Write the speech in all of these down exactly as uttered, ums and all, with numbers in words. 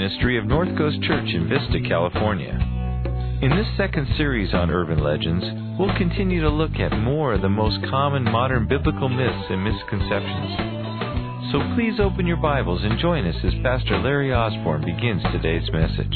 ministry of North Coast Church in Vista, California. In this second series on urban legends, we'll continue to look at more of the most common modern biblical myths and misconceptions. So please open your Bibles and join us as Pastor Larry Osborne begins today's message.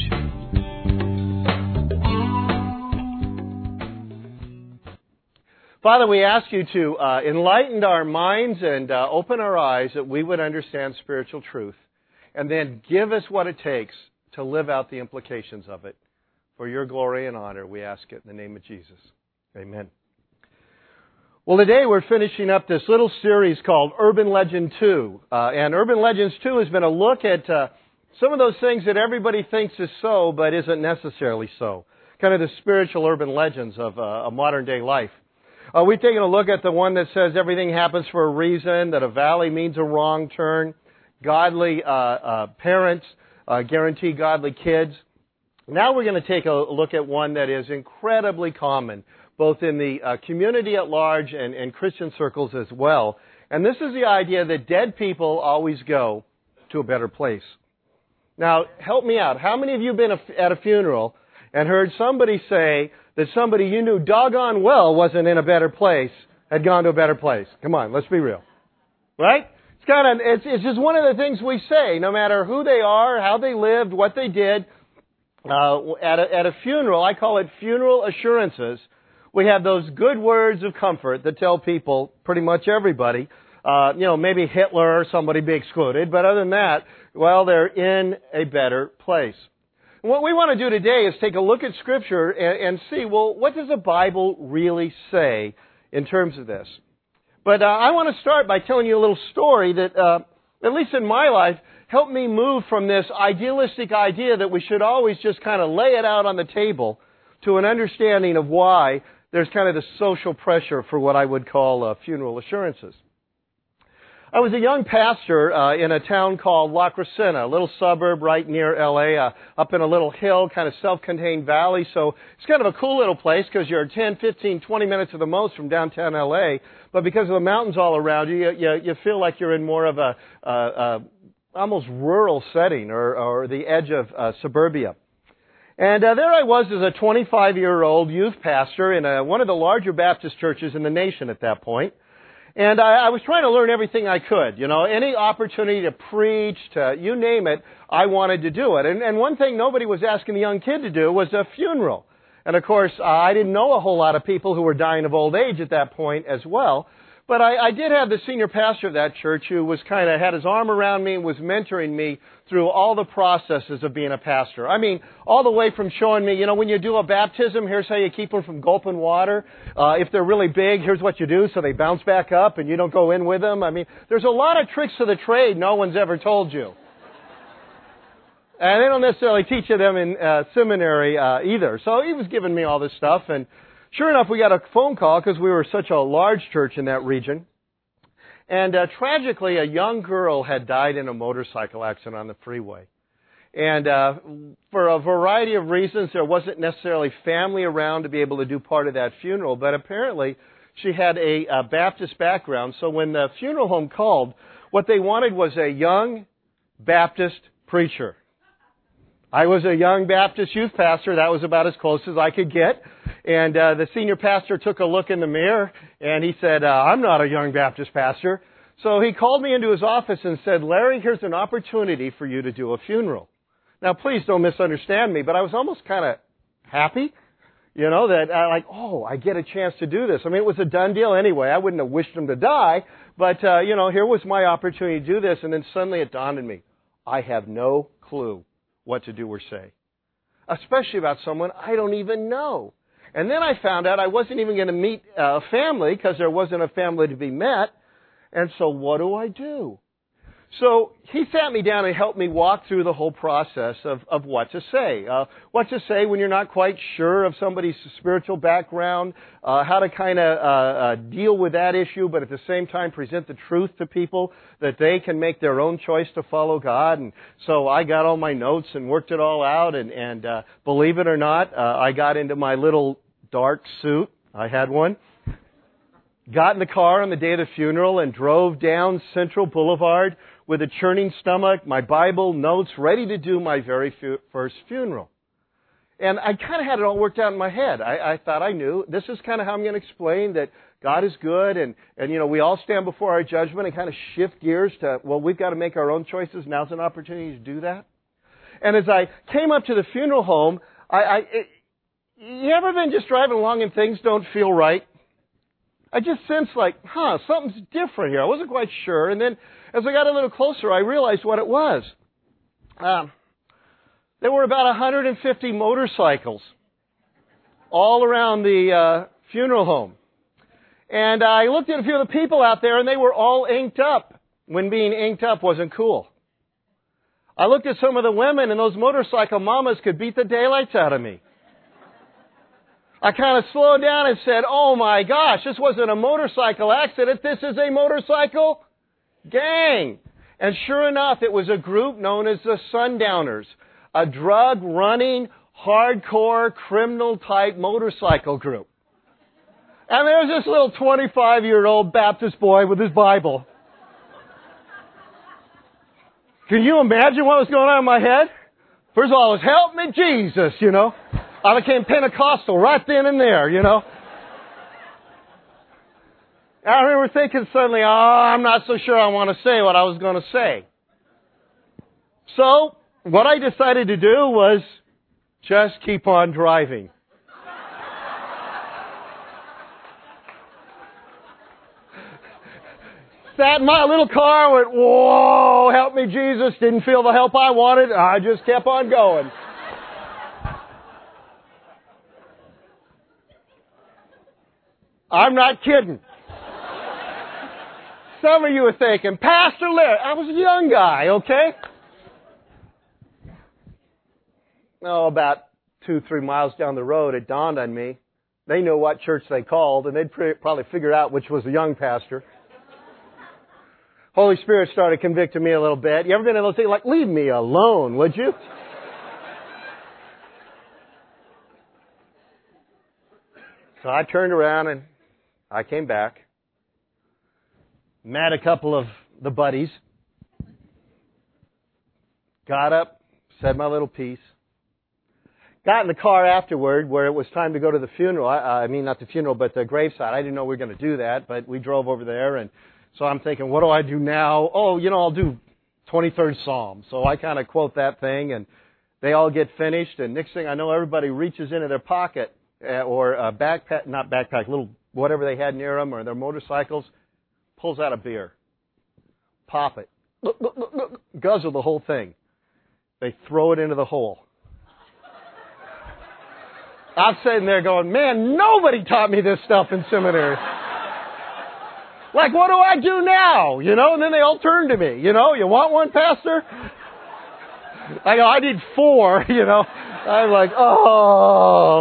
Father, we ask you to uh, enlighten our minds and uh, open our eyes that we would understand spiritual truth, and then give us what it takes to live out the implications of it. For your glory and honor, we ask it in the name of Jesus. Amen. Well, today we're finishing up this little series called Urban Legend two. Uh, and Urban Legends two has been a look at uh, some of those things that everybody thinks is so, but isn't necessarily so. Kind of the spiritual urban legends of uh, a modern day life. Uh, we've taken a look at the one that says everything happens for a reason, that a valley means a wrong turn, godly uh, uh, parents uh, guarantee godly kids. Now we're going to take a look at one that is incredibly common, both in the uh, community at large and, and Christian circles as well. And this is the idea that dead people always go to a better place. Now, help me out. How many of you have been at a funeral and heard somebody say that somebody you knew doggone well wasn't in a better place, had gone to a better place? Come on, let's be real. Right? It's kind of, it's, it's just one of the things we say, no matter who they are, how they lived, what they did. Uh, at, a, at a funeral, I call it funeral assurances. We have those good words of comfort that tell people, pretty much everybody, uh, you know, maybe Hitler or somebody be excluded, but other than that, well, they're in a better place. And what we want to do today is take a look at Scripture and, and see, well, what does the Bible really say in terms of this? But uh, I want to start by telling you a little story that, uh, at least in my life, helped me move from this idealistic idea that we should always just kind of lay it out on the table to an understanding of why there's kind of the social pressure for what I would call uh, funeral assurances. I was a young pastor uh, in a town called La Crescenta, a little suburb right near L A, uh, up in a little hill, kind of self-contained valley. So it's kind of a cool little place because you're ten, fifteen, twenty minutes at the most from downtown L A. But because of the mountains all around you, you, you, you feel like you're in more of a, a, a almost rural setting or, or the edge of uh, suburbia. And uh, there I was as a twenty-five-year-old youth pastor in a, one of the larger Baptist churches in the nation at that point. And I, I was trying to learn everything I could. You know, any opportunity to preach, to you name it, I wanted to do it. And, and one thing nobody was asking a young kid to do was a funeral. And of course, uh, I didn't know a whole lot of people who were dying of old age at that point as well. But I, I did have the senior pastor of that church who was kind of had his arm around me and was mentoring me through all the processes of being a pastor. I mean, all the way from showing me, you know, when you do a baptism, here's how you keep them from gulping water. Uh, if they're really big, here's what you do so they bounce back up and you don't go in with them. I mean, there's a lot of tricks to the trade no one's ever told you. And they don't necessarily teach you them in uh, seminary uh, either. So he was giving me all this stuff, and sure enough, we got a phone call because we were such a large church in that region. And uh, tragically, a young girl had died in a motorcycle accident on the freeway. And uh, for a variety of reasons, there wasn't necessarily family around to be able to do part of that funeral. But apparently, she had a, a Baptist background. So when the funeral home called, what they wanted was a young Baptist preacher. I was a young Baptist youth pastor. That was about as close as I could get. And uh, the senior pastor took a look in the mirror, and he said, uh, I'm not a young Baptist pastor. So he called me into his office and said, Larry, here's an opportunity for you to do a funeral. Now, please don't misunderstand me, but I was almost kind of happy, you know, that I like, oh, I get a chance to do this. I mean, it was a done deal anyway. I wouldn't have wished him to die, but, uh, you know, here was my opportunity to do this. And then suddenly it dawned on me, I have no clue what to do or say, especially about someone I don't even know. And then I found out I wasn't even going to meet a family because there wasn't a family to be met. And so what do I do? So he sat me down and helped me walk through the whole process of, of what to say. Uh, what to say when you're not quite sure of somebody's spiritual background, uh, how to kind of uh, uh, deal with that issue, but at the same time present the truth to people that they can make their own choice to follow God. And so I got all my notes and worked it all out. And, and uh, believe it or not, uh, I got into my little dark suit. I had one. Got in the car on the day of the funeral and drove down Central Boulevard with a churning stomach, my Bible, notes, ready to do my very fu- first funeral. And I kind of had it all worked out in my head. I, I thought I knew. This is kind of how I'm going to explain that God is good, and, and, you know, we all stand before our judgment and kind of shift gears to, well, we've got to make our own choices. Now's an opportunity to do that. And as I came up to the funeral home, I, I it, you ever been just driving along and things don't feel right? I just sensed like, huh, something's different here. I wasn't quite sure. And then as I got a little closer, I realized what it was. Um, there were about one hundred fifty motorcycles all around the uh, funeral home. And I looked at a few of the people out there, and they were all inked up when being inked up wasn't cool. I looked at some of the women, and those motorcycle mamas could beat the daylights out of me. I kind of slowed down and said, oh my gosh, this wasn't a motorcycle accident, this is a motorcycle gang. And sure enough, it was a group known as the Sundowners, a drug-running, hardcore, criminal-type motorcycle group. And there was this little twenty-five-year-old Baptist boy with his Bible. Can you imagine what was going on in my head? First of all, it was, help me Jesus, you know. I became Pentecostal right then and there, you know. I remember thinking suddenly, oh, I'm not so sure I want to say what I was going to say. So, what I decided to do was just keep on driving. Sat in my little car, went, whoa, help me Jesus. Didn't feel the help I wanted. I just kept on going. I'm not kidding. Some of you are thinking, Pastor Larry, I was a young guy, okay? Oh, about two, three miles down the road, it dawned on me. They knew what church they called, and they'd probably figure out which was the young pastor. Holy Spirit started convicting me a little bit. You ever been in those things like, leave me alone, would you? So I turned around and I came back. Met a couple of the buddies. Got up, said my little piece. Got in the car afterward where it was time to go to the funeral. I, I mean, not the funeral, but the graveside. I didn't know we were going to do that, but we drove over there, and so I'm thinking, what do I do now? Oh, you know, I'll do twenty-third Psalm. So I kind of quote that thing, and they all get finished, and next thing I know, everybody reaches into their pocket uh, or a backpack, not backpack, little whatever they had near them or their motorcycles, pulls out a beer. Pop it. Look, look, look, look, guzzle the whole thing. They throw it into the hole. I'm sitting there going, man, nobody taught me this stuff in seminary. Like, what do I do now? You know, and then they all turn to me. You know, you want one, Pastor? I go, I need four, you know. I'm like, oh.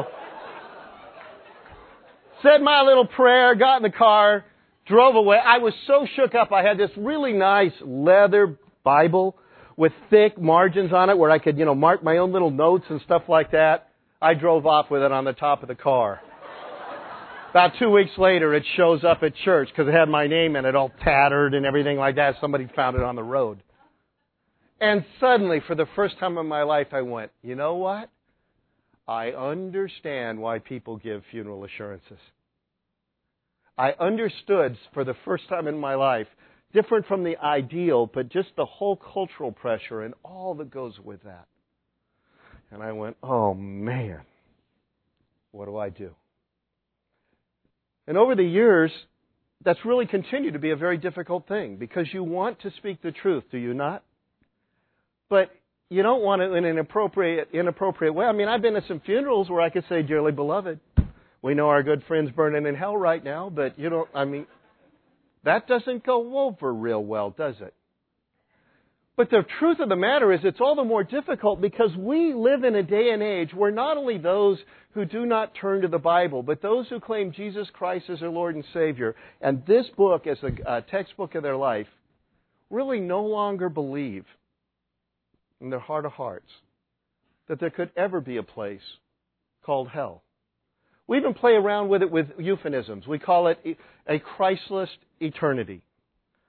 Said my little prayer, got in the car, drove away. I was so shook up. I had this really nice leather Bible with thick margins on it where I could, you know, mark my own little notes and stuff like that. I drove off with it on the top of the car. About two weeks later, it shows up at church because it had my name in it, all tattered and everything like that. Somebody found it on the road. And suddenly, for the first time in my life, I went, you know what? I understand why people give funeral assurances. I understood for the first time in my life, different from the ideal, but just the whole cultural pressure and all that goes with that. And I went, oh man, what do I do? And over the years, that's really continued to be a very difficult thing because you want to speak the truth, do you not? But you don't want it in an inappropriate, inappropriate way. I mean, I've been to some funerals where I could say, dearly beloved, we know our good friend's burning in hell right now, but you don't, I mean, that doesn't go over real well, does it? But the truth of the matter is it's all the more difficult because we live in a day and age where not only those who do not turn to the Bible, but those who claim Jesus Christ as their Lord and Savior, and this book as a, a textbook of their life, really no longer believe in their heart of hearts that there could ever be a place called hell. We even play around with it with euphemisms. We call it a Christless eternity.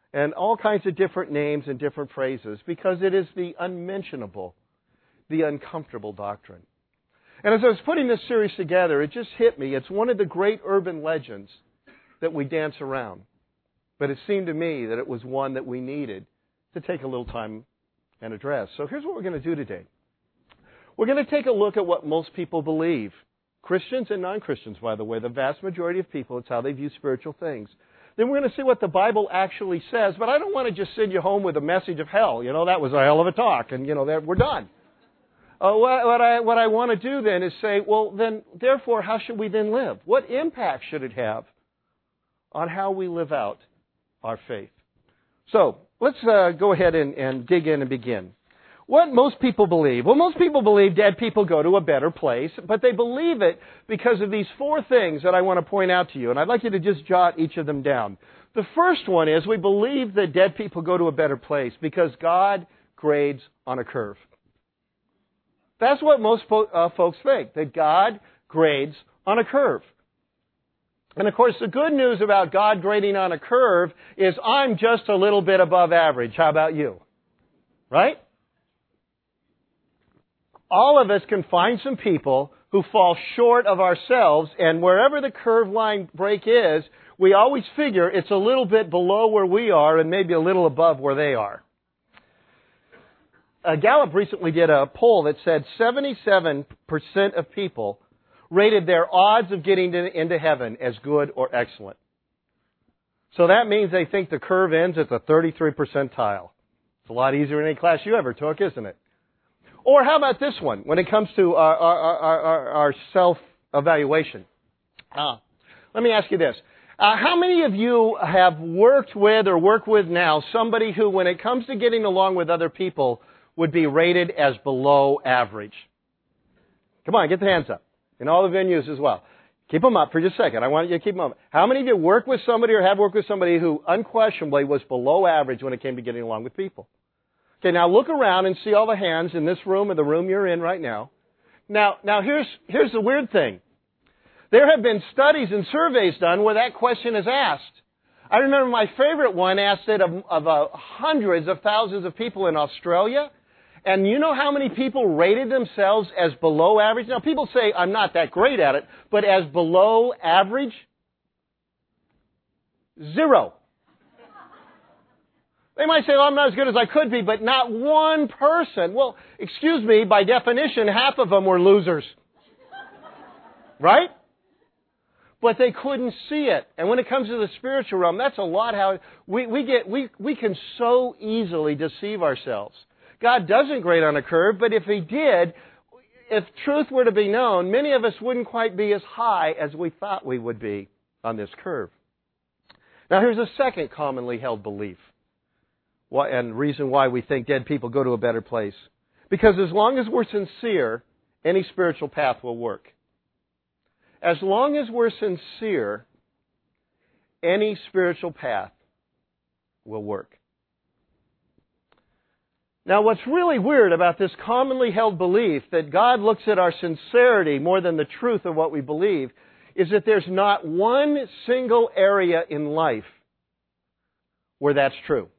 and all kinds of different names and different phrases because it is the unmentionable, the uncomfortable doctrine. And as I was putting this series together, it just hit me. It's one of the great urban legends that we dance around. But it seemed to me that it was one that we needed to take a little time and address. So here's what we're going to do today. We're going to take a look at what most people believe. Christians and non-Christians, by the way, the vast majority of people, it's how they view spiritual things. Then we're going to see what the Bible actually says, but I don't want to just send you home with a message of hell. You know, that was a hell of a talk, and, you know, that we're done. Uh, what, what I what I want to do then is say, well, then, therefore, how should we then live? What impact should it have on how we live out our faith? So, let's uh, go ahead and, and dig in and begin. What most people believe? Well, most people believe dead people go to a better place, but they believe it because of these four things that I want to point out to you, and I'd like you to just jot each of them down. The first one is we believe that dead people go to a better place because God grades on a curve. That's what most fo- uh, folks think, that God grades on a curve. And of course, the good news about God grading on a curve is I'm just a little bit above average. How about you? Right? All of us can find some people who fall short of ourselves, and wherever the curve line break is, we always figure it's a little bit below where we are and maybe a little above where they are. Uh, Gallup recently did a poll that said seventy-seven percent of people rated their odds of getting to, into heaven as good or excellent. So that means they think the curve ends at the thirty-three percentile. It's a lot easier than any class you ever took, isn't it? Or how about this one, when it comes to our, our, our, our self-evaluation? Uh, let me ask you this. Uh, how many of you have worked with or work with now somebody who, when it comes to getting along with other people, would be rated as below average? Come on, get the hands up. In all the venues as well. Keep them up for just a second. I want you to keep them up. How many of you work with somebody or have worked with somebody who unquestionably was below average when it came to getting along with people? Okay, now look around and see all the hands in this room or the room you're in right now. Now, now here's, here's the weird thing. There have been studies and surveys done where that question is asked. I remember my favorite one asked it of, of uh, hundreds of thousands of people in Australia. And you know how many people rated themselves as below average? Now, people say, I'm not that great at it, but as below average? Zero. They might say, well, I'm not as good as I could be, but not one person. Well, excuse me, by definition, half of them were losers. Right? But they couldn't see it. And when it comes to the spiritual realm, that's a lot how we, we get, we, we can so easily deceive ourselves. God doesn't grade on a curve, but if He did, if truth were to be known, many of us wouldn't quite be as high as we thought we would be on this curve. Now here's a second commonly held belief. And reason why we think dead people go to a better place. Because as long as we're sincere, any spiritual path will work. As long as we're sincere, any spiritual path will work. Now, what's really weird about this commonly held belief that God looks at our sincerity more than the truth of what we believe is that there's not one single area in life where that's true.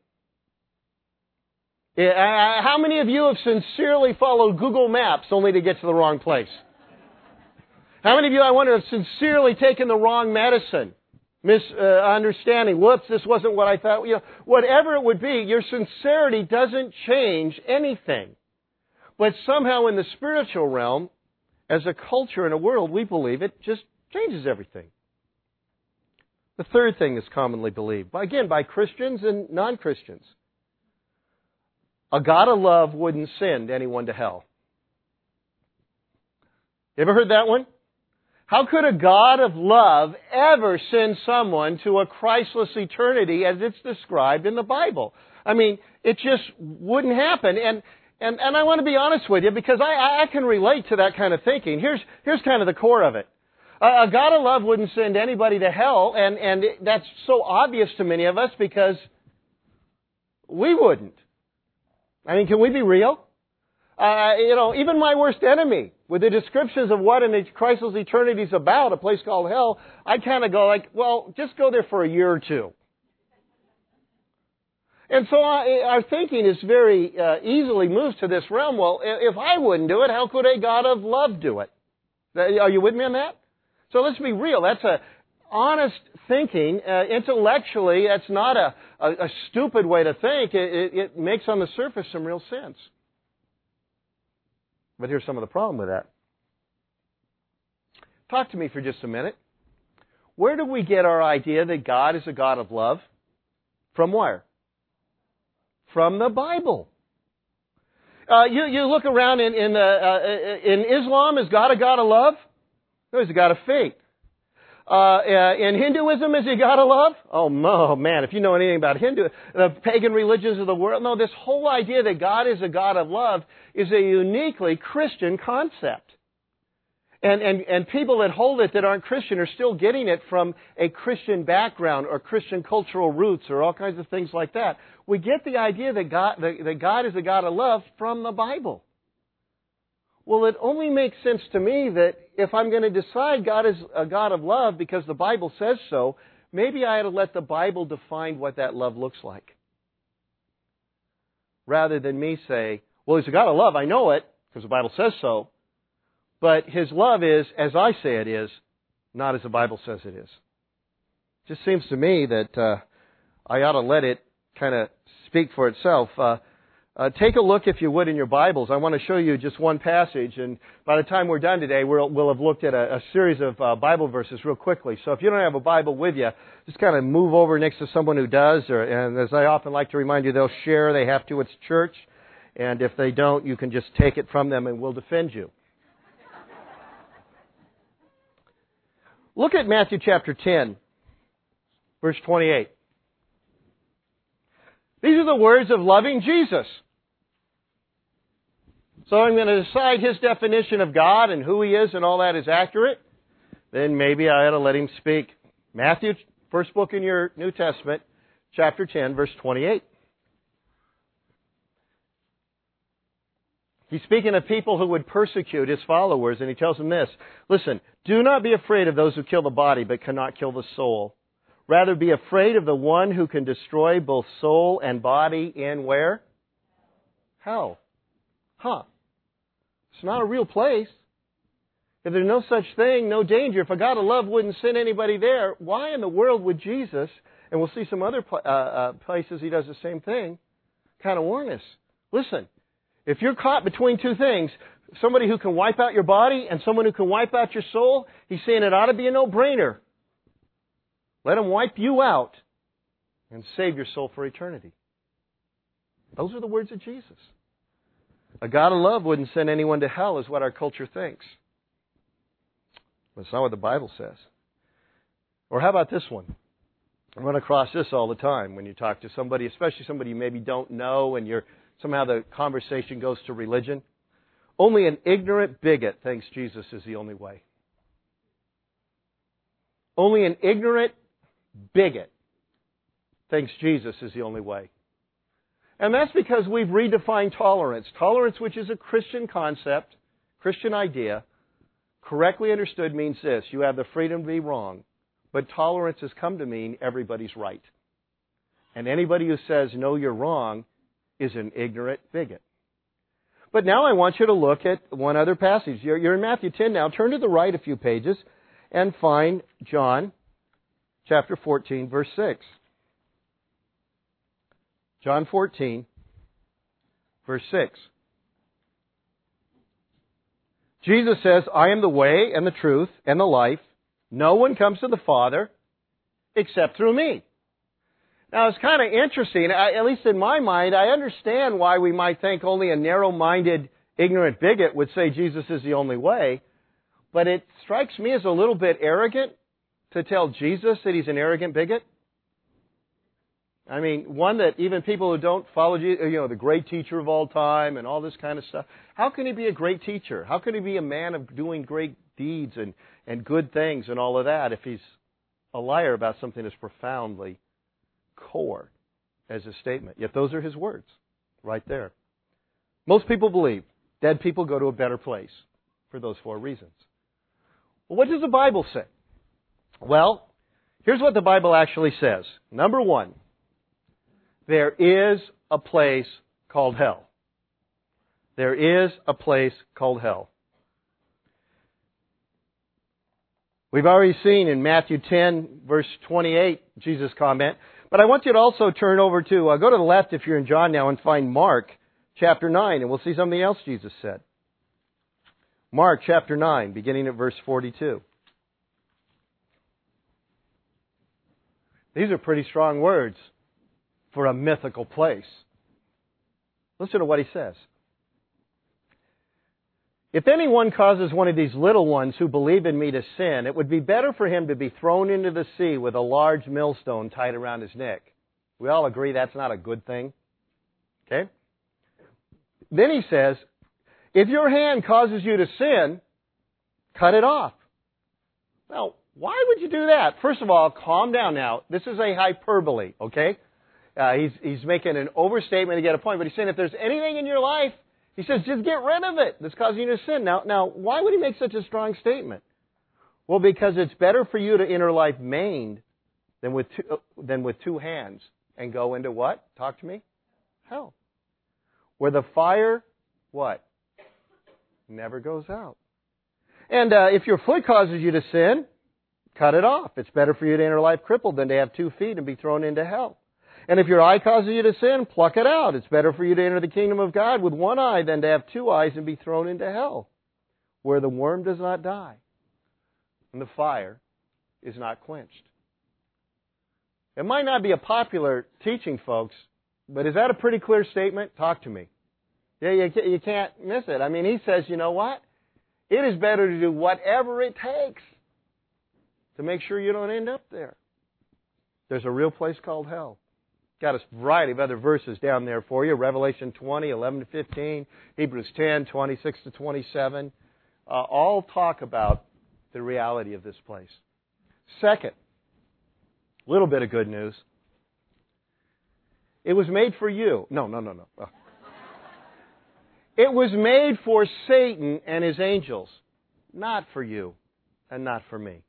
How many of you have sincerely followed Google Maps only to get to the wrong place? How many of you, I wonder, have sincerely taken the wrong medicine? Misunderstanding. Uh, Whoops, this wasn't what I thought. You know, whatever it would be, your sincerity doesn't change anything. But somehow in the spiritual realm, as a culture and a world, we believe it just changes everything. The third thing is commonly believed, again, by Christians and non-Christians. A God of love wouldn't send anyone to hell. You ever heard that one? How could a God of love ever send someone to a Christless eternity as it's described in the Bible? I mean, it just wouldn't happen. And and, and I want to be honest with you because I, I can relate to that kind of thinking. Here's here's kind of the core of it. A, a God of love wouldn't send anybody to hell, and, and that's so obvious to many of us because we wouldn't. I mean, can we be real? Uh, you know, even my worst enemy, with the descriptions of what an Christless eternity is about, a place called hell, I kind of go like, well, just go there for a year or two. And so I, our thinking is very uh, easily moved to this realm. Well, if I wouldn't do it, how could a God of love do it? Are you with me on that? So let's be real. That's a honest thinking. Uh, intellectually, that's not a, a, a stupid way to think. It, it, it makes on the surface some real sense. But here's some of the problem with that. Talk to me for just a minute. Where do we get our idea that God is a God of love? From where? From the Bible. Uh, you, you look around in in, uh, uh, in Islam, is God a God of love? No, He's a God of fate. Uh, uh, in Hinduism, is He a God of love? Oh, no, man, if you know anything about Hindu, the pagan religions of the world, no, this whole idea that God is a God of love is a uniquely Christian concept. And, and, and people that hold it that aren't Christian are still getting it from a Christian background or Christian cultural roots or all kinds of things like that. We get the idea that God, that, that God is a God of love from the Bible. Well, it only makes sense to me that if I'm going to decide God is a God of love because the Bible says so, maybe I ought to let the Bible define what that love looks like. Rather than me say, well, He's a God of love, I know it, because the Bible says so. But His love is, as I say it is, not as the Bible says it is. It just seems to me that uh, I ought to let it kind of speak for itself. Uh, uh, take a look, if you would, in your Bibles. I want to show you just one passage, and by the time we're done today, we'll, we'll have looked at a, a series of uh, Bible verses real quickly. So if you don't have a Bible with you, just kind of move over next to someone who does, or, and as I often like to remind you, they'll share. They have to. It's church. And if they don't, you can just take it from them and we'll defend you. Look at Matthew chapter ten, verse twenty-eight. These are the words of loving Jesus. So I'm going to decide His definition of God and who He is and all that is accurate. Then maybe I ought to let Him speak. Matthew, first book in your New Testament, chapter ten, verse twenty-eight. He's speaking of people who would persecute His followers, and He tells them this. Listen, do not be afraid of those who kill the body but cannot kill the soul. Rather be afraid of the one who can destroy both soul and body in where? Hell. Huh. It's not a real place. If there's no such thing, no danger, if a God of love wouldn't send anybody there, why in the world would Jesus, and we'll see some other uh, uh, places He does the same thing, kind of warn us? Listen. If you're caught between two things, somebody who can wipe out your body and someone who can wipe out your soul, He's saying it ought to be a no-brainer. Let Him wipe you out and save your soul for eternity. Those are the words of Jesus. A God of love wouldn't send anyone to hell is what our culture thinks. But it's not what the Bible says. Or how about this one? I run across this all the time when you talk to somebody, especially somebody you maybe don't know, and you're somehow the conversation goes to religion. Only an ignorant bigot thinks Jesus is the only way. Only an ignorant bigot thinks Jesus is the only way. And that's because we've redefined tolerance. Tolerance, which is a Christian concept, Christian idea, correctly understood means this. You have the freedom to be wrong. But tolerance has come to mean everybody's right. And anybody who says, no, you're wrong, is an ignorant bigot. But now I want you to look at one other passage. You're, you're in Matthew ten now. Turn to the right a few pages and find John chapter fourteen, verse six. John fourteen, verse six. Jesus says, I am the way and the truth and the life. No one comes to the Father except through me. Now, it's kind of interesting. I, at least in my mind, I understand why we might think only a narrow-minded, ignorant bigot would say Jesus is the only way. But it strikes me as a little bit arrogant to tell Jesus that He's an arrogant bigot. I mean, one that even people who don't follow Jesus, you know, the great teacher of all time and all this kind of stuff, how can He be a great teacher? How can He be a man of doing great deeds and, and good things and all of that if He's a liar about something as profoundly core as a statement? Yet those are His words right there. Most people believe dead people go to a better place for those four reasons. Well, what does the Bible say? Well, here's what the Bible actually says. Number one, there is a place called hell. There is a place called hell. We've already seen in Matthew ten, verse twenty-eight, Jesus' comment. But I want you to also turn over to, uh, go to the left if you're in John now and find Mark chapter nine, and we'll see something else Jesus said. Mark chapter nine, beginning at verse forty-two. These are pretty strong words for a mythical place. Listen to what he says. If anyone causes one of these little ones who believe in me to sin, it would be better for him to be thrown into the sea with a large millstone tied around his neck. We all agree that's not a good thing. Okay? Then he says, if your hand causes you to sin, cut it off. Now, why would you do that? First of all, calm down now. This is a hyperbole, okay? Uh, he's, he's making an overstatement to get a point, but he's saying if there's anything in your life, he says, just get rid of it that's causing you to sin. Now, now, why would he make such a strong statement? Well, because it's better for you to enter life maimed than with two, uh, than with two hands and go into what? Talk to me? Hell. Where the fire, what? Never goes out. And uh, if your foot causes you to sin, cut it off. It's better for you to enter life crippled than to have two feet and be thrown into hell. And if your eye causes you to sin, pluck it out. It's better for you to enter the kingdom of God with one eye than to have two eyes and be thrown into hell, where the worm does not die and the fire is not quenched. It might not be a popular teaching, folks, but is that a pretty clear statement? Talk to me. Yeah, you, you can't miss it. I mean, he says, you know what? It is better to do whatever it takes to make sure you don't end up there. There's a real place called hell. Got a variety of other verses down there for you. Revelation twenty, eleven to fifteen, Hebrews ten, twenty-six to twenty-seven. Uh, all talk about the reality of this place. Second, a little bit of good news. It was made for you. No, no, no, no. Oh. It was made for Satan and his angels, not for you and not for me.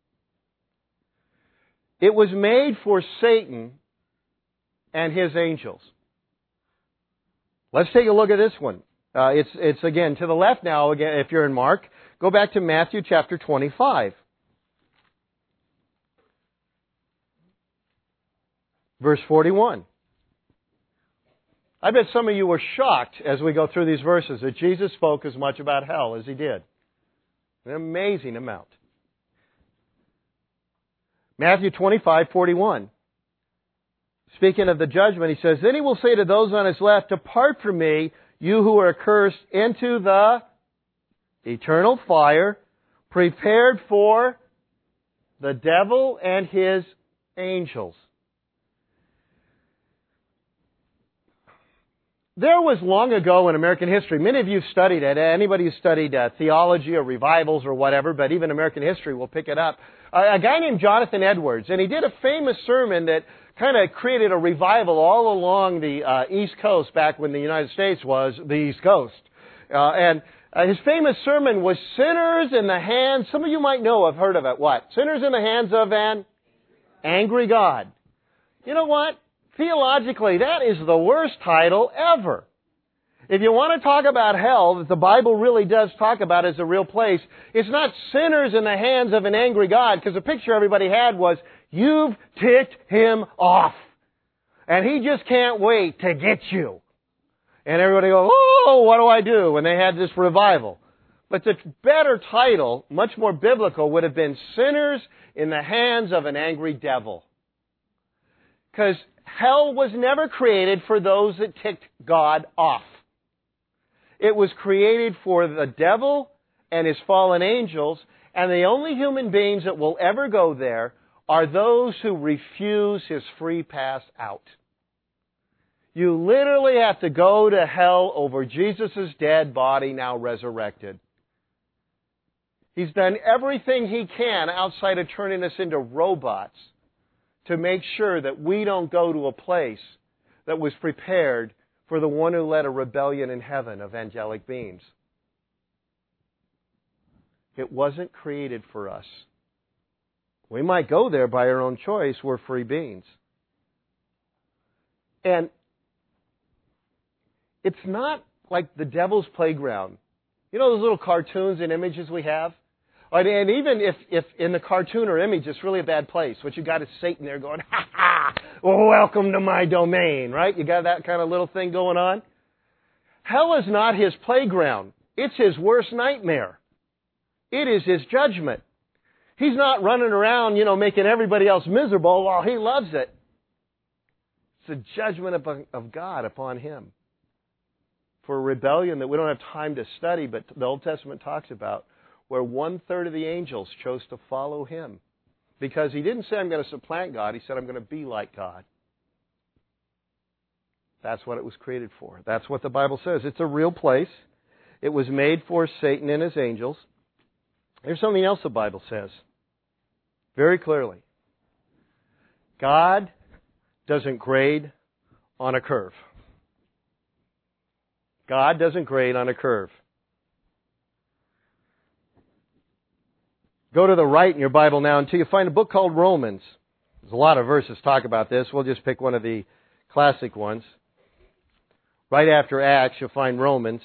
It was made for Satan and his angels. Let's take a look at this one. Uh, it's, it's again to the left now, again, if you're in Mark. Go back to Matthew chapter twenty-five. Verse forty-one. I bet some of you were shocked as we go through these verses that Jesus spoke as much about hell as he did. An amazing amount. Matthew twenty-five, forty-one. Speaking of the judgment, he says, then he will say to those on his left, depart from me, you who are accursed, into the eternal fire, prepared for the devil and his angels. There was long ago in American history, many of you studied it, anybody who studied uh, theology or revivals or whatever, but even American history will pick it up, uh, a guy named Jonathan Edwards, and he did a famous sermon that kind of created a revival all along the uh, East Coast back when the United States was the East Coast. Uh, and uh, his famous sermon was Sinners in the Hands, some of you might know, have heard of it, what? Sinners in the Hands of an Angry God. You know what? Theologically, that is the worst title ever. If you want to talk about hell, that the Bible really does talk about as a real place, it's not sinners in the hands of an angry God, because the picture everybody had was, you've ticked him off. And he just can't wait to get you. And everybody goes, oh, what do I do? And they had this revival. But the better title, much more biblical, would have been Sinners in the Hands of an Angry Devil. Because hell was never created for those that ticked God off. It was created for the devil and his fallen angels, and the only human beings that will ever go there are those who refuse his free pass out. You literally have to go to hell over Jesus' dead body now resurrected. He's done everything he can outside of turning us into robots to make sure that we don't go to a place that was prepared for the one who led a rebellion in heaven of angelic beings. It wasn't created for us. We might go there by our own choice. We're free beings. And it's not like the devil's playground. You know those little cartoons and images we have? And even if, if in the cartoon or image it's really a bad place, what you got is Satan there going, ha ha, well, welcome to my domain, right? You got that kind of little thing going on? Hell is not his playground. It's his worst nightmare. It is his judgment. He's not running around, you know, making everybody else miserable while he loves it. It's a judgment of, of God upon him for a rebellion that we don't have time to study, but the Old Testament talks about, where one-third of the angels chose to follow him. Because he didn't say, I'm going to supplant God. He said, I'm going to be like God. That's what it was created for. That's what the Bible says. It's a real place. It was made for Satan and his angels. Here's something else the Bible says very clearly. God doesn't grade on a curve. God doesn't grade on a curve. Go to the right in your Bible now until you find a book called Romans. There's a lot of verses talk about this. We'll just pick one of the classic ones. Right after Acts, you'll find Romans.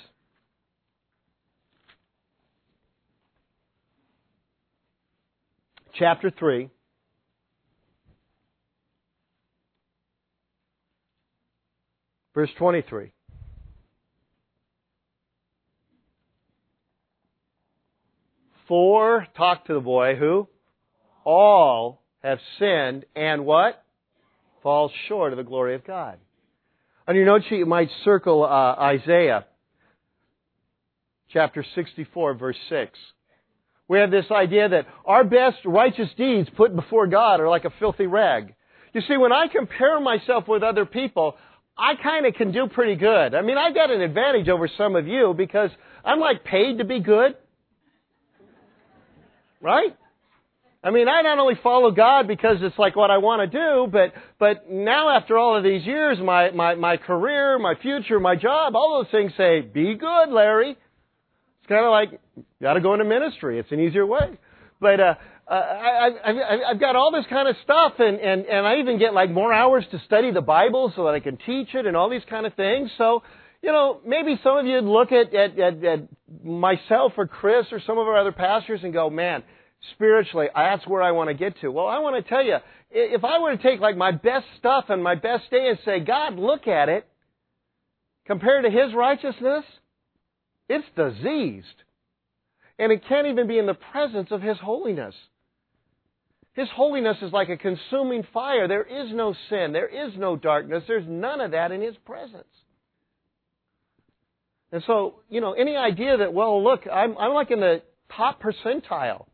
Chapter three. Verse twenty-three. For, talk to the boy, who? All have sinned and what? Fall short of the glory of God. On your note sheet, you might circle uh, Isaiah chapter sixty-four, verse six. We have this idea that our best righteous deeds put before God are like a filthy rag. You see, when I compare myself with other people, I kind of can do pretty good. I mean, I've got an advantage over some of you because I'm like paid to be good. Right? I mean, I not only follow God because it's like what I want to do, but but now after all of these years, my, my, my career, my future, my job, all those things say, be good, Larry. It's kind of like, got to go into ministry. It's an easier way. But uh, uh, I, I, I've got all this kind of stuff, and, and, and I even get like more hours to study the Bible so that I can teach it and all these kind of things. So, you know, maybe some of you would look at, at, at, at myself or Chris or some of our other pastors and go, man, spiritually, that's where I want to get to. Well, I want to tell you, if I were to take like my best stuff and my best day and say, God, look at it, compared to His righteousness, it's diseased. And it can't even be in the presence of His holiness. His holiness is like a consuming fire. There is no sin. There is no darkness. There's none of that in His presence. And so, you know, any idea that, well, look, I'm, I'm like in the top percentile.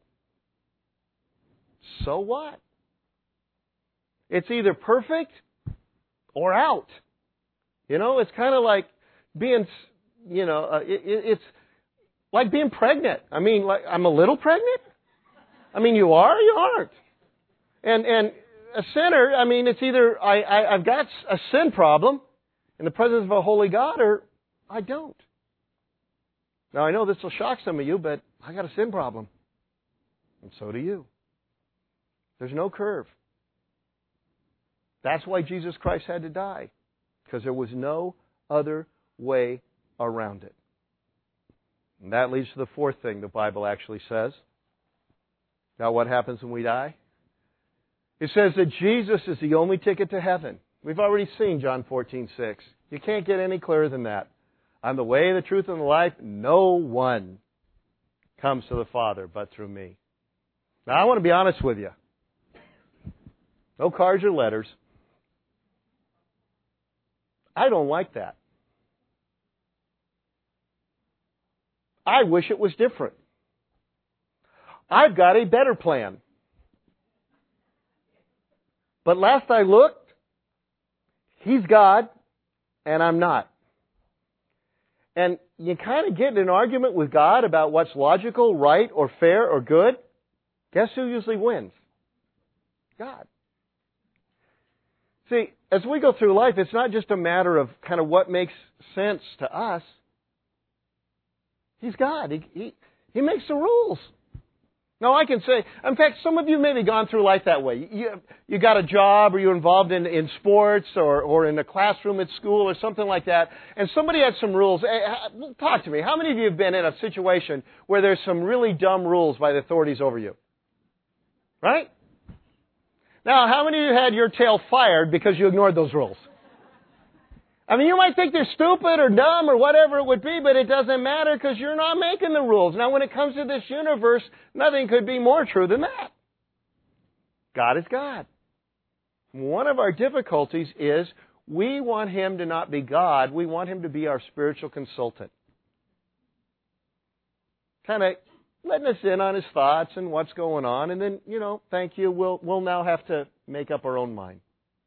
So what? It's either perfect or out. You know, it's kind of like being, you know, uh, it, it's like being pregnant. I mean, like I'm a little pregnant. I mean, you are or you aren't. And and a sinner, I mean, it's either I, I, I've got a sin problem in the presence of a holy God or I don't. Now, I know this will shock some of you, but I got a sin problem. And so do you. There's no curve. That's why Jesus Christ had to die. Because there was no other way around it. And that leads to the fourth thing the Bible actually says. Now, what happens when we die? It says that Jesus is the only ticket to heaven. We've already seen John fourteen six. You can't get any clearer than that. I'm the way, the truth, and the life. No one comes to the Father but through me. Now, I want to be honest with you. No cards or letters. I don't like that. I wish it was different. I've got a better plan. But last I looked, He's God and I'm not. And you kind of get in an argument with God about what's logical, right, or fair, or good. Guess who usually wins? God. See, as we go through life, it's not just a matter of kind of what makes sense to us. He's God. He, he, he makes the rules. No, I can say, in fact, some of you maybe gone through life that way. You, you got a job or you're involved in, in sports or, or in a classroom at school or something like that, and somebody had some rules. Hey, talk to me. How many of you have been in a situation where there's some really dumb rules by the authorities over you? Right? Now, how many of you had your tail fired because you ignored those rules? I mean, you might think they're stupid or dumb or whatever it would be, but it doesn't matter because you're not making the rules. Now, when it comes to this universe, nothing could be more true than that. God is God. One of our difficulties is we want Him to not be God. We want Him to be our spiritual consultant. Kind of letting us in on His thoughts and what's going on. And then, you know, thank you, we'll, we'll now have to make up our own mind.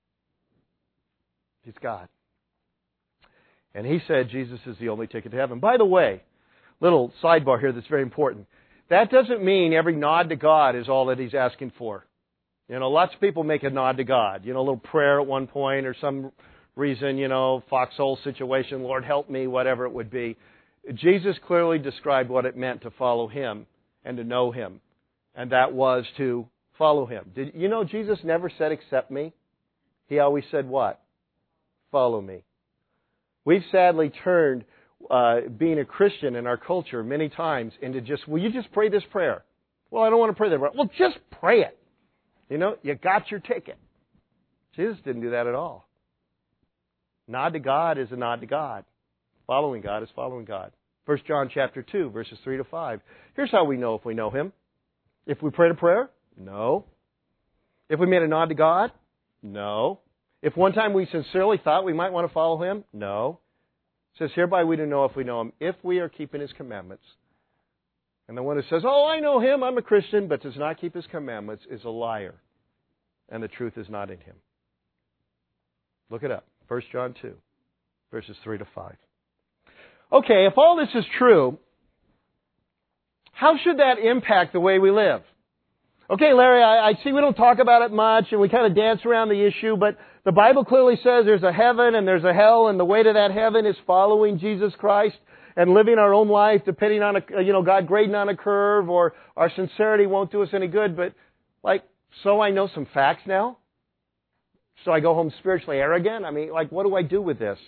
He's God. And He said Jesus is the only ticket to heaven. By the way, little sidebar here that's very important. That doesn't mean every nod to God is all that He's asking for. You know, lots of people make a nod to God. You know, a little prayer at one point or some reason, you know, foxhole situation, Lord help me, whatever it would be. Jesus clearly described what it meant to follow Him and to know Him. And that was to follow Him. Did you know Jesus never said accept me? He always said what? Follow me. We've sadly turned uh, being a Christian in our culture many times into just, will you just pray this prayer? Well, I don't want to pray that prayer. Well, just pray it. You know, you got your ticket. Jesus didn't do that at all. Nod to God is a nod to God. Following God is following God. First John chapter two, verses three to five. Here's how we know if we know Him. If we prayed a prayer? No. If we made a nod to God? No. If one time we sincerely thought we might want to follow Him? No. It says, hereby we do know if we know Him, if we are keeping His commandments. And the one who says, oh, I know Him, I'm a Christian, but does not keep His commandments is a liar. And the truth is not in him. Look it up. First John two, verses three to five. Okay, if all this is true, how should that impact the way we live? Okay, Larry, I, I see we don't talk about it much and we kind of dance around the issue, but the Bible clearly says there's a heaven and there's a hell, and the way to that heaven is following Jesus Christ and living our own life depending on, a, you know, God grading on a curve, or our sincerity won't do us any good. But, like, so I know some facts now? So I go home spiritually arrogant? I mean, like, what do I do with this?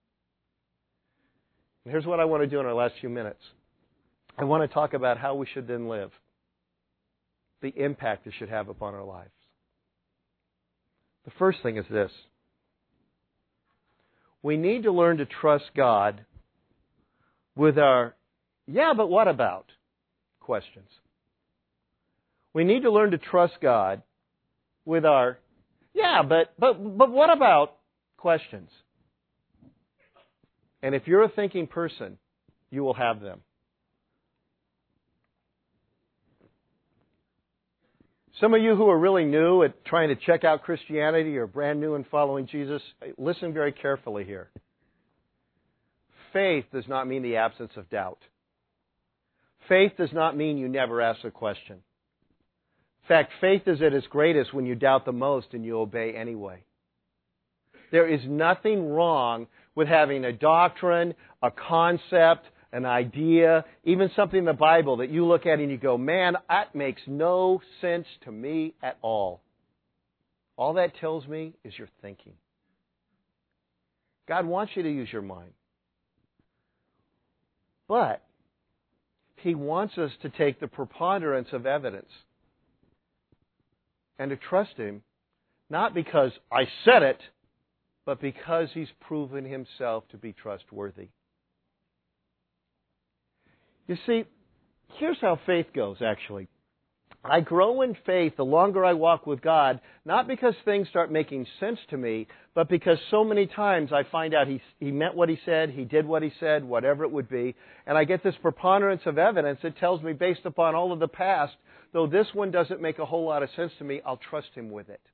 And here's what I want to do in our last few minutes. I want to talk about how we should then live. The impact it should have upon our lives. The first thing is this. We need to learn to trust God with our, yeah, but what about questions. We need to learn to trust God with our, yeah, but, but, but what about questions. And if you're a thinking person, you will have them. Some of you who are really new at trying to check out Christianity or brand new in following Jesus, listen very carefully here. Faith does not mean the absence of doubt. Faith does not mean you never ask a question. In fact, faith is at its greatest when you doubt the most and you obey anyway. There is nothing wrong with having a doctrine, a concept, an idea, even something in the Bible that you look at and you go, man, that makes no sense to me at all. All that tells me is you're thinking. God wants you to use your mind. But He wants us to take the preponderance of evidence and to trust Him, not because I said it, but because He's proven Himself to be trustworthy. You see, here's how faith goes, actually. I grow in faith the longer I walk with God, not because things start making sense to me, but because so many times I find out He, he meant what He said, He did what He said, whatever it would be, and I get this preponderance of evidence that tells me, based upon all of the past, though this one doesn't make a whole lot of sense to me, I'll trust Him with it.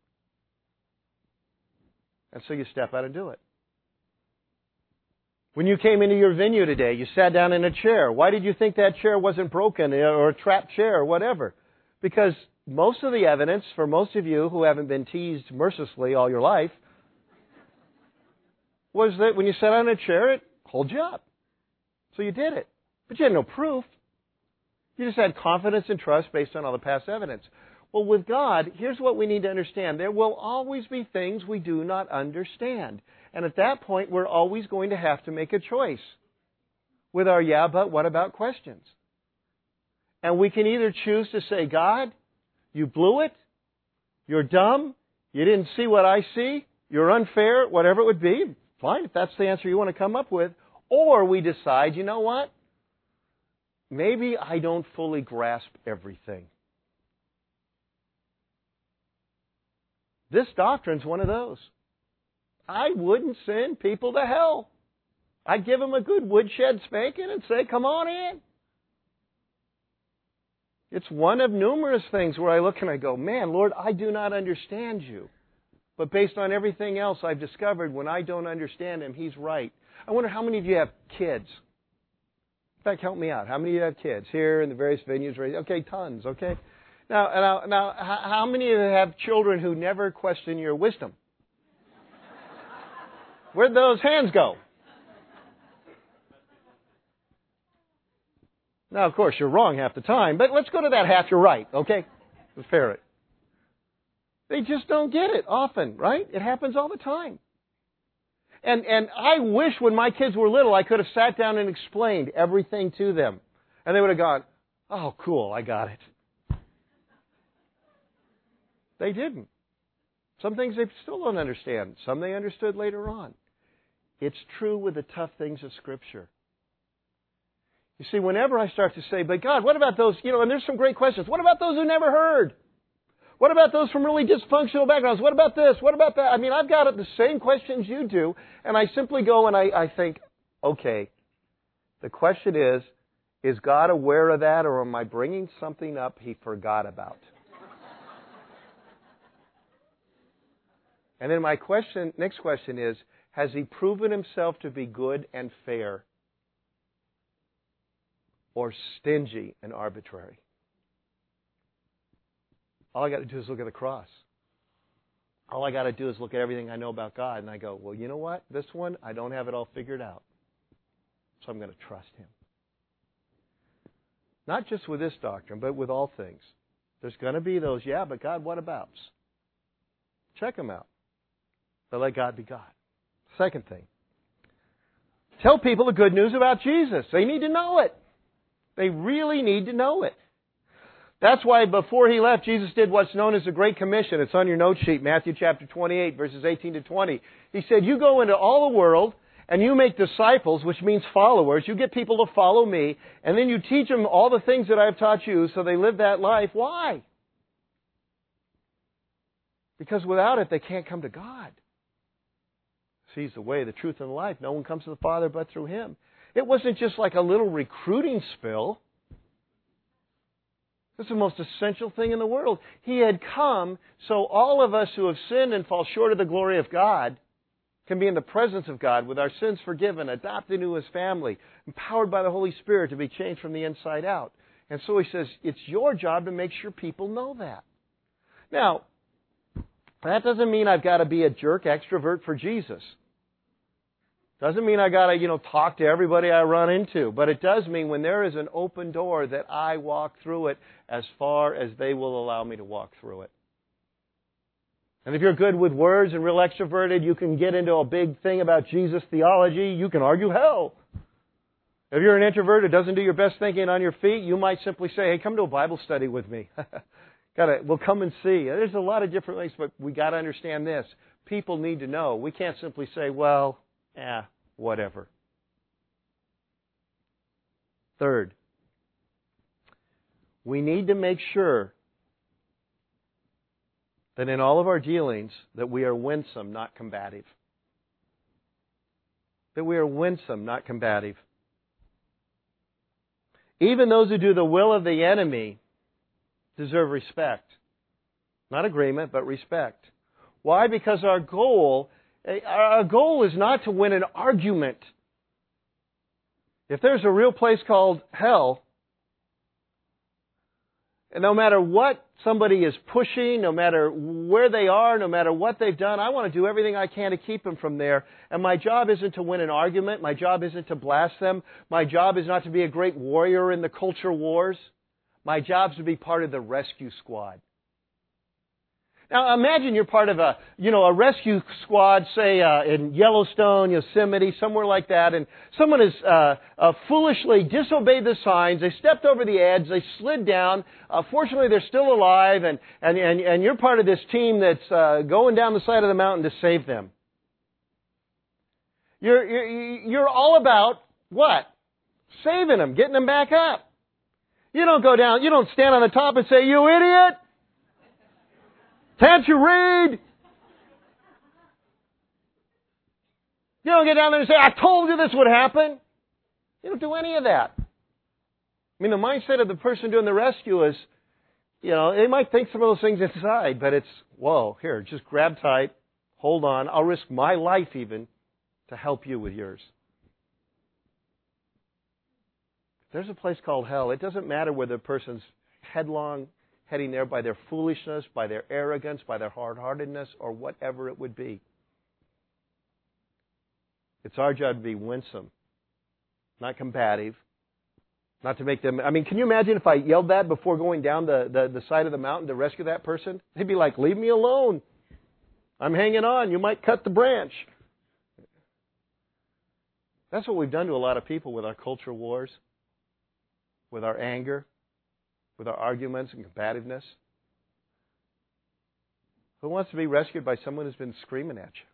And so you step out and do it. When you came into your venue today, you sat down in a chair. Why did you think that chair wasn't broken or a trapped chair or whatever? Because most of the evidence, for most of you who haven't been teased mercilessly all your life, was that when you sat on a chair, it holds you up. So you did it. But you had no proof. You just had confidence and trust based on all the past evidence. Well, with God, here's what we need to understand. There will always be things we do not understand. And at that point, we're always going to have to make a choice with our yeah, but what about questions. And we can either choose to say, God, you blew it, you're dumb, you didn't see what I see, you're unfair, whatever it would be. Fine, if that's the answer you want to come up with. Or we decide, you know what? Maybe I don't fully grasp everything. This doctrine's one of those. I wouldn't send people to hell. I'd give them a good woodshed spanking and say, come on in. It's one of numerous things where I look and I go, man, Lord, I do not understand you. But based on everything else I've discovered, when I don't understand Him, He's right. I wonder how many of you have kids. In fact, help me out. How many of you have kids here in the various venues? Okay, tons, okay? Now, now, now how many of you have children who never question your wisdom? Where'd those hands go? Now, of course, you're wrong half the time, but let's go to that half you're right, okay? Let's pair it. They just don't get it often, right? It happens all the time. And and I wish when my kids were little, I could have sat down and explained everything to them. And they would have gone, oh, cool, I got it. They didn't. Some things they still don't understand. Some they understood later on. It's true with the tough things of Scripture. You see, whenever I start to say, but God, what about those, you know, and there's some great questions. What about those who never heard? What about those from really dysfunctional backgrounds? What about this? What about that? I mean, I've got the same questions you do, and I simply go and I, I think, okay, the question is, is God aware of that, or am I bringing something up He forgot about? And then my question, next question is, has He proven Himself to be good and fair, or stingy and arbitrary? All I got to do is look at the cross. All I got to do is look at everything I know about God, and I go, well, you know what? This one, I don't have it all figured out. So I'm going to trust Him. Not just with this doctrine, but with all things. There's going to be those, yeah, but God, what abouts? Check them out. But let God be God. Second thing. Tell people the good news about Jesus. They need to know it. They really need to know it. That's why before He left, Jesus did what's known as the Great Commission. It's on your note sheet, Matthew chapter twenty-eight, verses eighteen to twenty. He said, you go into all the world and you make disciples, which means followers. You get people to follow me, and then you teach them all the things that I've taught you so they live that life. Why? Because without it, they can't come to God. He's the way, the truth, and the life. No one comes to the Father but through Him. It wasn't just like a little recruiting spill. It's the most essential thing in the world. He had come so all of us who have sinned and fall short of the glory of God can be in the presence of God with our sins forgiven, adopted into His family, empowered by the Holy Spirit to be changed from the inside out. And so He says, it's your job to make sure people know that. Now, that doesn't mean I've got to be a jerk extrovert for Jesus. Doesn't mean I got to, you know, talk to everybody I run into. But it does mean when there is an open door that I walk through it as far as they will allow me to walk through it. And if you're good with words and real extroverted, you can get into a big thing about Jesus theology. You can argue hell. If you're an introvert who doesn't do your best thinking on your feet, you might simply say, hey, come to a Bible study with me. Gotta, we'll come and see. There's a lot of different ways, but we got to understand this. People need to know. We can't simply say, well, eh, whatever. Third, we need to make sure that in all of our dealings that we are winsome, not combative. That we are winsome, not combative. Even those who do the will of the enemy deserve respect. Not agreement, but respect. Why? Because our goal, our goal is not to win an argument. If there's a real place called hell, and no matter what somebody is pushing, no matter where they are, no matter what they've done, I want to do everything I can to keep them from there. And my job isn't to win an argument. My job isn't to blast them. My job is not to be a great warrior in the culture wars. My job's to be part of the rescue squad. Now imagine you're part of a, you know, a rescue squad, say uh, in Yellowstone, Yosemite, somewhere like that, and someone has uh, uh, foolishly disobeyed the signs. They stepped over the edge. They slid down. Uh, fortunately, they're still alive, and and and, and you're part of this team that's uh, going down the side of the mountain to save them. You're you're, you're all about what? Saving them, getting them back up. You don't go down. You don't stand on the top and say, "You idiot! Can't you read?" You don't get down there and say, "I told you this would happen." You don't do any of that. I mean, the mindset of the person doing the rescue is, you know, they might think some of those things inside, but it's, whoa, here, just grab tight, hold on, I'll risk my life even to help you with yours. There's a place called hell. It doesn't matter whether the person's headlong heading there by their foolishness, by their arrogance, by their hard-heartedness, or whatever it would be. It's our job to be winsome, not combative, not to make them... I mean, can you imagine if I yelled that before going down the, the, the side of the mountain to rescue that person? They'd be like, "Leave me alone. I'm hanging on. You might cut the branch." That's what we've done to a lot of people with our culture wars, with our anger, with our arguments and combativeness. Who wants to be rescued by someone who's been screaming at you?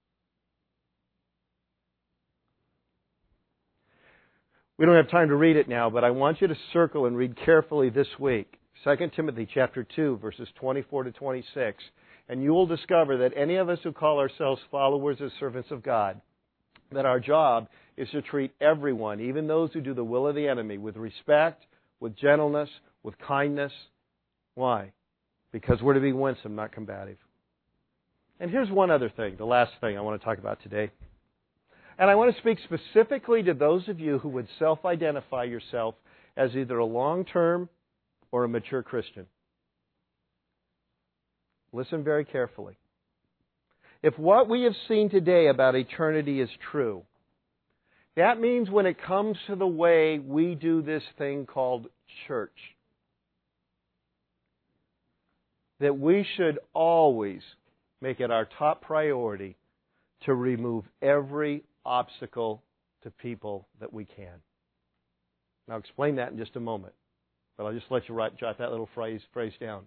We don't have time to read it now, but I want you to circle and read carefully this week, Second Timothy chapter two, verses twenty-four to twenty-six, and you will discover that any of us who call ourselves followers or servants of God, that our job is to treat everyone, even those who do the will of the enemy, with respect, with gentleness, with kindness. Why? Because we're to be winsome, not combative. And here's one other thing, the last thing I want to talk about today. And I want to speak specifically to those of you who would self-identify yourself as either a long-term or a mature Christian. Listen very carefully. If what we have seen today about eternity is true, that means when it comes to the way we do this thing called church, that we should always make it our top priority to remove every obstacle to people that we can. And I'll explain that in just a moment, but I'll just let you write, jot that little phrase, phrase down.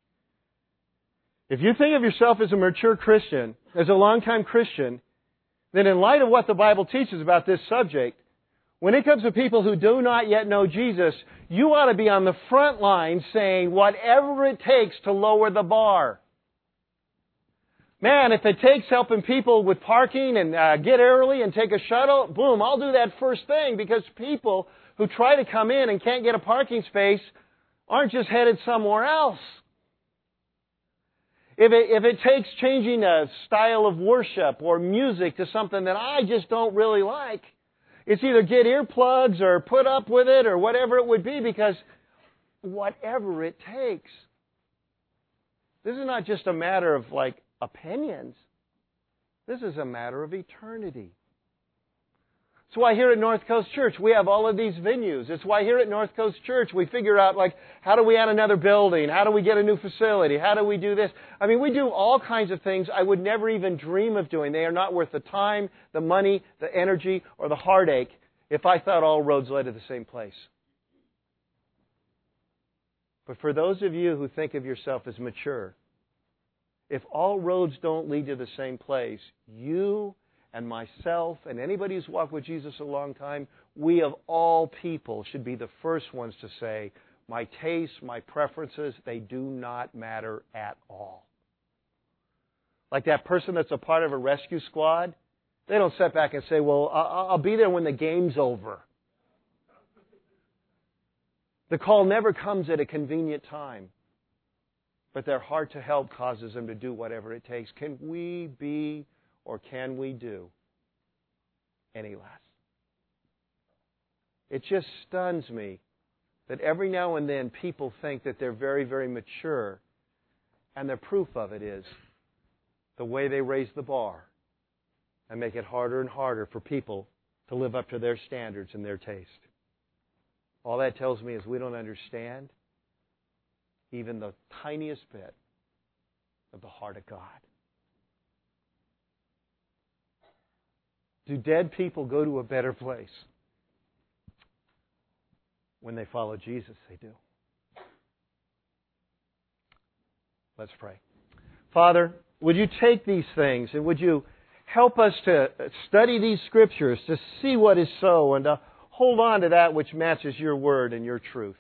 If you think of yourself as a mature Christian, as a long-time Christian, then in light of what the Bible teaches about this subject, when it comes to people who do not yet know Jesus, you ought to be on the front line saying whatever it takes to lower the bar. Man, if it takes helping people with parking and uh, get early and take a shuttle, boom, I'll do that first thing, because people who try to come in and can't get a parking space aren't just headed somewhere else. If it, if it takes changing a style of worship or music to something that I just don't really like, it's either get earplugs or put up with it or whatever it would be, because whatever it takes. This is not just a matter of like opinions. This is a matter of eternity. It's why here at North Coast Church we have all of these venues. It's why here at North Coast Church we figure out, like, how do we add another building? How do we get a new facility? How do we do this? I mean, we do all kinds of things I would never even dream of doing. They are not worth the time, the money, the energy, or the heartache if I thought all roads led to the same place. But for those of you who think of yourself as mature, if all roads don't lead to the same place, you and myself and anybody who's walked with Jesus a long time, we of all people should be the first ones to say, my tastes, my preferences, they do not matter at all. Like that person that's a part of a rescue squad, they don't sit back and say, well, I'll be there when the game's over. The call never comes at a convenient time, but their heart to help causes them to do whatever it takes. Can we be, or can we do any less? It just stuns me that every now and then people think that they're very, very mature, and the proof of it is the way they raise the bar and make it harder and harder for people to live up to their standards and their taste. All that tells me is we don't understand even the tiniest bit of the heart of God? Do dead people go to a better place? When they follow Jesus, they do. Let's pray. Father, would you take these things and would you help us to study these Scriptures, to see what is so, and to hold on to that which matches your Word and your truth.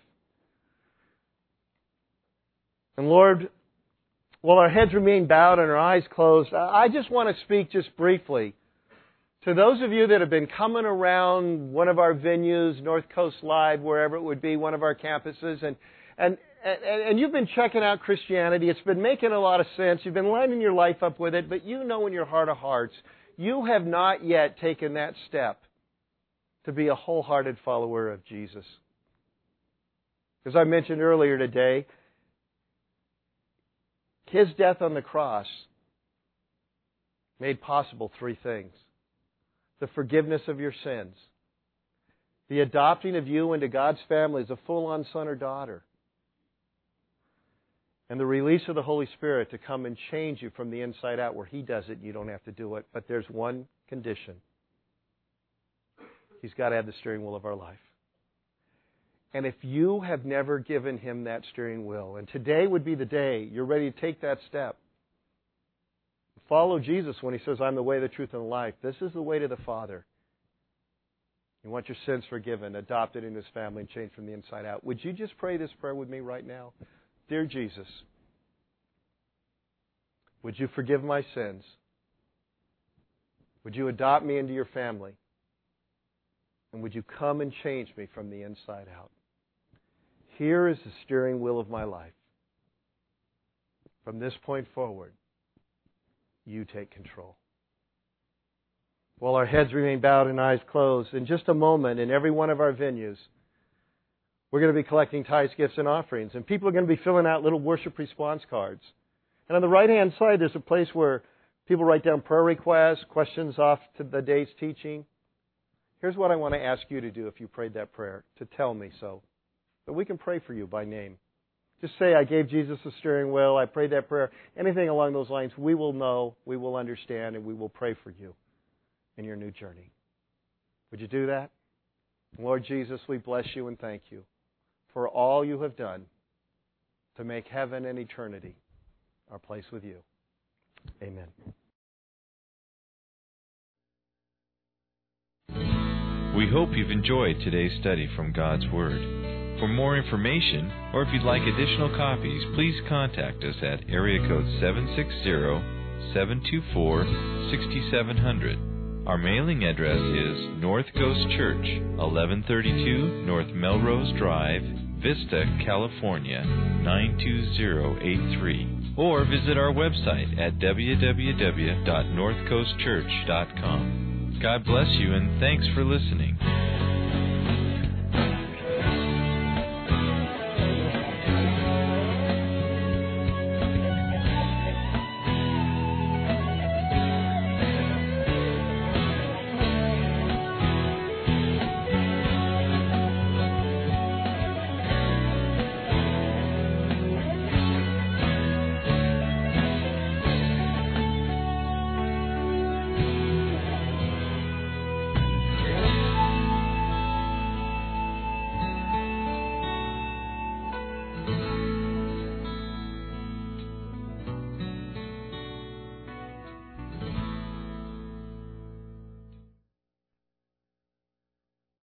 And Lord, while our heads remain bowed and our eyes closed, I just want to speak just briefly to those of you that have been coming around one of our venues, North Coast Live, wherever it would be, one of our campuses, and and and, and you've been checking out Christianity. It's been making a lot of sense. You've been lining your life up with it, but you know in your heart of hearts, you have not yet taken that step to be a wholehearted follower of Jesus. As I mentioned earlier today, His death on the cross made possible three things. The forgiveness of your sins, the adopting of you into God's family as a full-on son or daughter, and the release of the Holy Spirit to come and change you from the inside out, where He does it and you don't have to do it. But there's one condition. He's got to have the steering wheel of our life. And if you have never given Him that steering wheel, and today would be the day you're ready to take that step, follow Jesus when He says, I'm the way, the truth, and the life. This is the way to the Father. You want your sins forgiven, adopted in His family, and changed from the inside out. Would you just pray this prayer with me right now? Dear Jesus, would you forgive my sins? Would you adopt me into your family? And would you come and change me from the inside out? Here is the steering wheel of my life. From this point forward, you take control. While our heads remain bowed and eyes closed, in just a moment, in every one of our venues, we're going to be collecting tithes, gifts, and offerings. And people are going to be filling out little worship response cards. And on the right-hand side, there's a place where people write down prayer requests, questions off to the day's teaching. Here's what I want to ask you to do if you prayed that prayer, to tell me so. But we can pray for you by name. Just say, I gave Jesus the steering wheel, I prayed that prayer. Anything along those lines, we will know, we will understand, and we will pray for you in your new journey. Would you do that? Lord Jesus, we bless you and thank you for all you have done to make heaven and eternity our place with you. Amen. We hope you've enjoyed today's study from God's Word. For more information, or if you'd like additional copies, please contact us at area code seven six zero, seven two four, six seven zero zero. Our mailing address is North Coast Church, eleven thirty-two North Melrose Drive, Vista, California, nine two zero eight three. Or visit our website at w w w dot north coast church dot com. God bless you and thanks for listening.